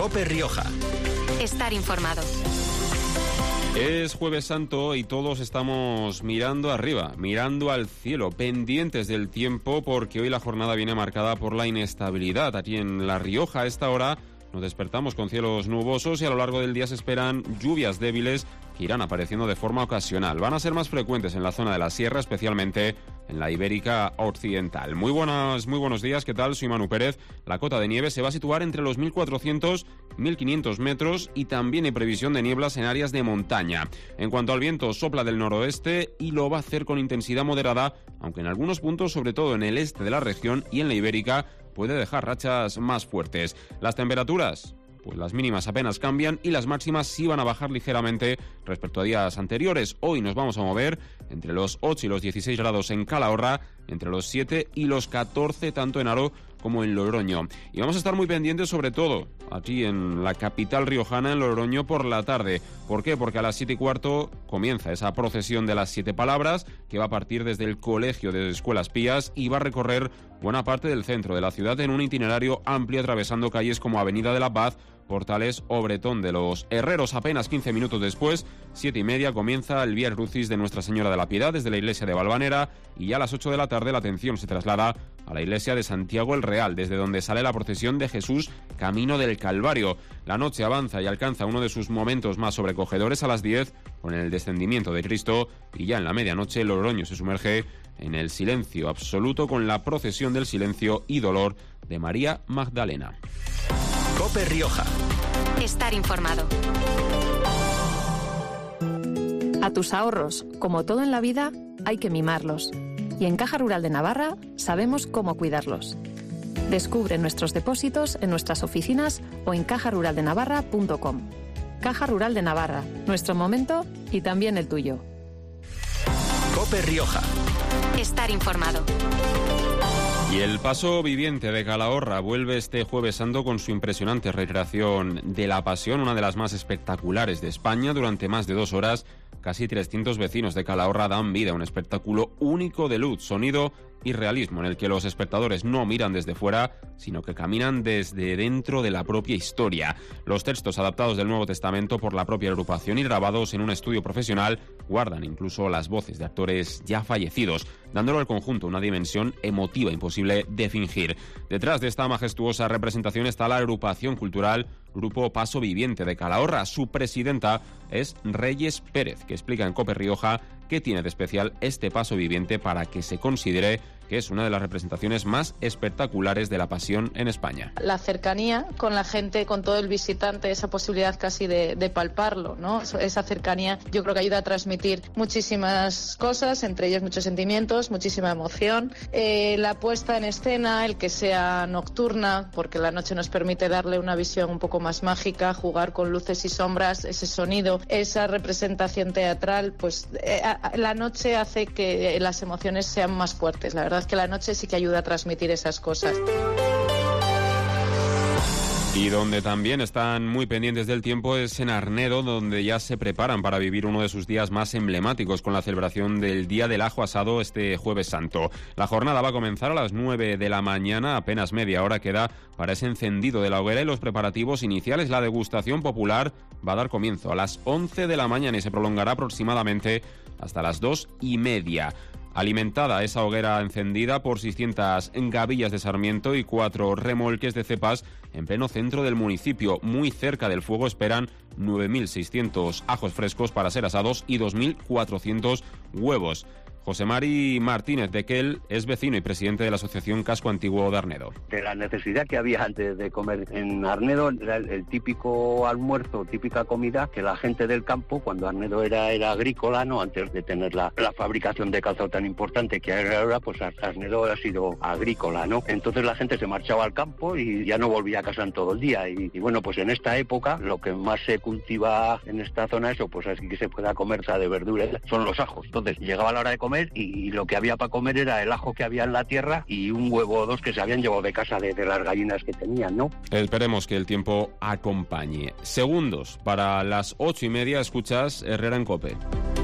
COPE Rioja. Estar informado. Es Jueves Santo y todos estamos mirando arriba, mirando al cielo, pendientes del tiempo, porque hoy la jornada viene marcada por la inestabilidad. Aquí en La Rioja a esta hora nos despertamos con cielos nubosos y a lo largo del día se esperan lluvias débiles que irán apareciendo de forma ocasional. Van a ser más frecuentes en la zona de la sierra, especialmente en la Ibérica Occidental. Muy buenos días, ¿qué tal? Soy Manu Pérez. La cota de nieve se va a situar entre los 1.400 y 1.500 metros y también hay previsión de nieblas en áreas de montaña. En cuanto al viento, sopla del noroeste y lo va a hacer con intensidad moderada, aunque en algunos puntos, sobre todo en el este de la región y en la Ibérica, puede dejar rachas más fuertes. Las temperaturas, pues las mínimas apenas cambian y las máximas sí van a bajar ligeramente respecto a días anteriores. Hoy nos vamos a mover entre los 8 y los 16 grados en Calahorra, entre los 7 y los 14 tanto en Haro como en Logroño. Y vamos a estar muy pendientes sobre todo aquí en la capital riojana, en Logroño, por la tarde. ¿Por qué? Porque a las 7:15 comienza esa procesión de las 7 palabras que va a partir desde el Colegio de Escuelas Pías y va a recorrer buena parte del centro de la ciudad en un itinerario amplio atravesando calles como Avenida de la Paz, Portales o Bretón de los Herreros. Apenas 15 minutos después, 7:30, comienza el Vía Crucis de Nuestra Señora de la Piedad desde la iglesia de Valvanera y ya a las 8 de la tarde la atención se traslada a la iglesia de Santiago el Real, desde donde sale la procesión de Jesús camino del Calvario. La noche avanza y alcanza uno de sus momentos más sobrecogedores a las 10 con el descendimiento de Cristo y ya en la medianoche Logroño se sumerge en el silencio absoluto con la procesión del silencio y dolor de María Magdalena. COPE Rioja. Estar informado. A tus ahorros, como todo en la vida, hay que mimarlos. Y en Caja Rural de Navarra sabemos cómo cuidarlos. Descubre nuestros depósitos en nuestras oficinas o en cajaruraldenavarra.com. Caja Rural de Navarra, nuestro momento y también el tuyo. COPE Rioja. Estar informado. Y el Paso Viviente de Calahorra vuelve este Jueves Santo con su impresionante recreación de la Pasión, una de las más espectaculares de España. Durante más de 2 horas, casi 300 vecinos de Calahorra dan vida a un espectáculo único de luz, sonido y realismo, en el que los espectadores no miran desde fuera, sino que caminan desde dentro de la propia historia. Los textos adaptados del Nuevo Testamento por la propia agrupación y grabados en un estudio profesional guardan incluso las voces de actores ya fallecidos, dándole al conjunto una dimensión emotiva imposible de fingir. Detrás de esta majestuosa representación está la agrupación cultural Grupo Paso Viviente de Calahorra. Su presidenta es Reyes Pérez, que explica en COPE Rioja qué tiene de especial este Paso Viviente para que se considere que es una de las representaciones más espectaculares de la Pasión en España. La cercanía con la gente, con todo el visitante, esa posibilidad casi de palparlo, ¿no? Esa cercanía yo creo que ayuda a transmitir muchísimas cosas, entre ellas muchos sentimientos, muchísima emoción. La puesta en escena, el que sea nocturna, porque la noche nos permite darle una visión un poco más mágica, jugar con luces y sombras, ese sonido, esa representación teatral, pues la noche hace que las emociones sean más fuertes. La verdad es que la noche sí que ayuda a transmitir esas cosas. Y donde también están muy pendientes del tiempo es en Arnedo, donde ya se preparan para vivir uno de sus días más emblemáticos con la celebración del Día del Ajo Asado este Jueves Santo. La jornada va a comenzar a las 9 de la mañana, apenas media hora queda para ese encendido de la hoguera y los preparativos iniciales. La degustación popular va a dar comienzo a las 11 de la mañana y se prolongará aproximadamente hasta las 2:30. Alimentada esa hoguera encendida por 600 gavillas de sarmiento y 4 remolques de cepas en pleno centro del municipio. Muy cerca del fuego esperan 9.600 ajos frescos para ser asados y 2.400 huevos. José Mari Martínez de Quel es vecino y presidente de la Asociación Casco Antiguo de Arnedo. De la necesidad que había antes de comer en Arnedo, era el típico almuerzo, típica comida que la gente del campo, cuando Arnedo era agrícola, no, antes de tener la fabricación de calzado tan importante que hay ahora, pues Arnedo ha sido agrícola, ¿no? Entonces la gente se marchaba al campo y ya no volvía a casa en todo el día. Y bueno, pues en esta época lo que más se cultiva en esta zona, eso, pues así que se pueda comer de verduras, son los ajos. Entonces llegaba la hora de comer y lo que había para comer era el ajo que había en la tierra y un huevo o dos que se habían llevado de casa de las gallinas que tenían, ¿no? Esperemos que el tiempo acompañe. Segundos para las 8:30, escuchas Herrera en COPE.